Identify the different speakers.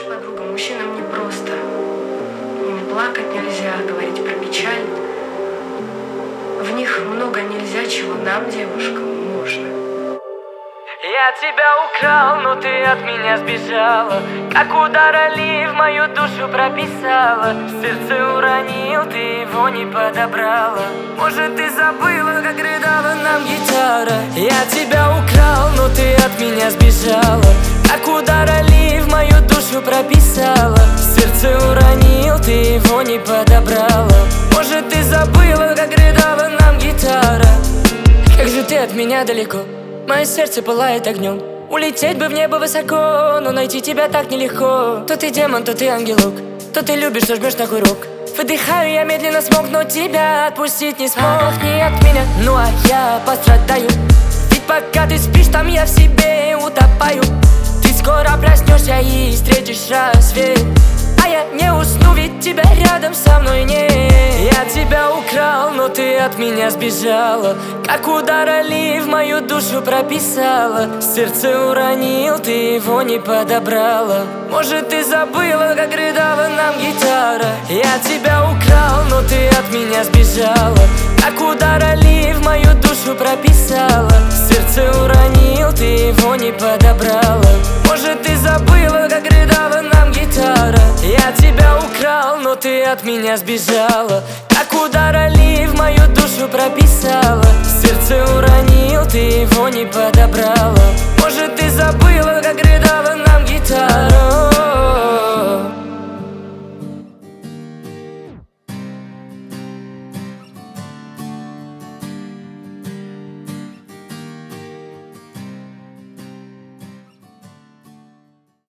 Speaker 1: подруга, мужчинам непросто. Им плакать нельзя, говорить про печаль. В них много нельзя, чего нам, девушкам, можно.
Speaker 2: Я тебя украл, но ты от меня сбежала. Как удар в мою душу прописала. Сердце уронил, ты его не подобрала. Может, ты забыла, как рыдала нам гитара. Я тебя украл, но ты от меня сбежала. Как удар в мою душу прописала. Сердце уронил, ты его не подобрала. Может, ты забыла, как рыдала нам гитара. Как же ты от меня далеко, мое сердце пылает огнем. Улететь бы в небо высоко, но найти тебя так нелегко. То ты демон, то ты ангелок, то ты любишь, то жмешь на курок. Выдыхаю, я медленно смог, но тебя отпустить не смог. Не от меня, ну а я пострадаю. Ведь пока ты спишь, там я в себе утопаю. Ты скоро проснешься и встретишь рассвет. А я не усну, ведь тебя рядом со мной нет. Я тебя украл, но ты от меня сбежала. Как удар в мою душу прописала. Сердце уронил, ты его не подобрала. Может, ты забыла, как рыдала нам гитара. Я тебя украл, но ты от меня сбежала. Как удар в мою душу прописала. Сердце уронил, ты его не подобрала. Может, ты забыла, как рыдала нам гитара. Я тебя украл, но ты от меня сбежала. Как удар в мою душу прописала. Сердце уронил, ты его не подобрала. Может, ты забыла, как рыдала нам